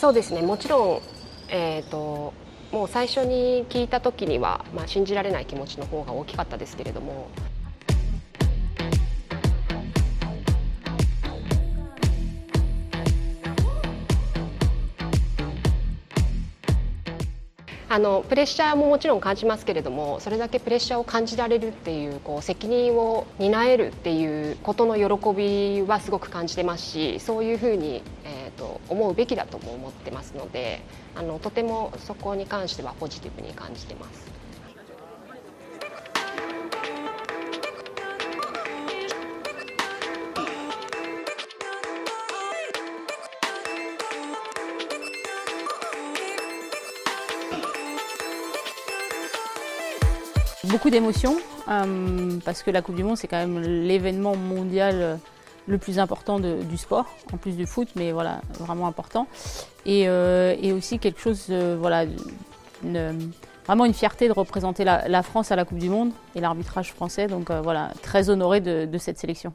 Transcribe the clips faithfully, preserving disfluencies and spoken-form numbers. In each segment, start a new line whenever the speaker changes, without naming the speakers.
そうですね、もちろん、えーと、もう最初に聞いた時には、まあ、信じられない気持ちの方が大きかったですけれども、あのプレッシャーももちろん感じますけれども、それだけプレッシャーを感じられるっていう、こう責任を担えるっていうことの喜びはすごく感じてますし、そういうふうに、えーと、思うべきだとも思ってますので、あのとてもそこに関してはポジティブに感じてます。
Beaucoup d'émotions, euh, parce que la Coupe du Monde, c'est quand même l'événement mondial euh, le plus important de, du sport, en plus du foot, mais voilà, vraiment important. Et, euh, et aussi quelque chose, euh, voilà, une, vraiment une fierté de représenter la, la France à la Coupe du Monde et l'arbitrage français, donc euh, voilà, très honoré de, de cette sélection.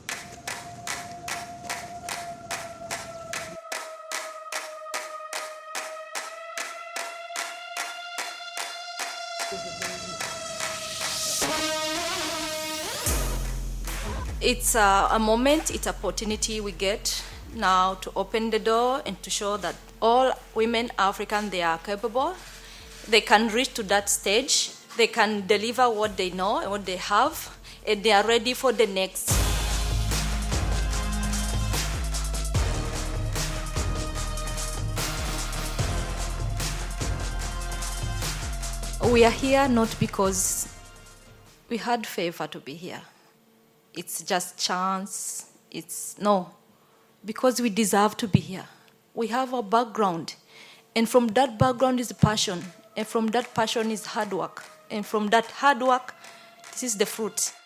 It's a, a moment, it's an opportunity we get now to open the door and to show that all women African, they are capable. They can reach to that stage. They can deliver what they know and what they have, and they are ready for the next. We are here not because we had favor to be here. It's just chance. It's no, because we deserve to be here. We have a background, and from that background is passion, and from that passion is hard work, and from that hard work, this is the fruit.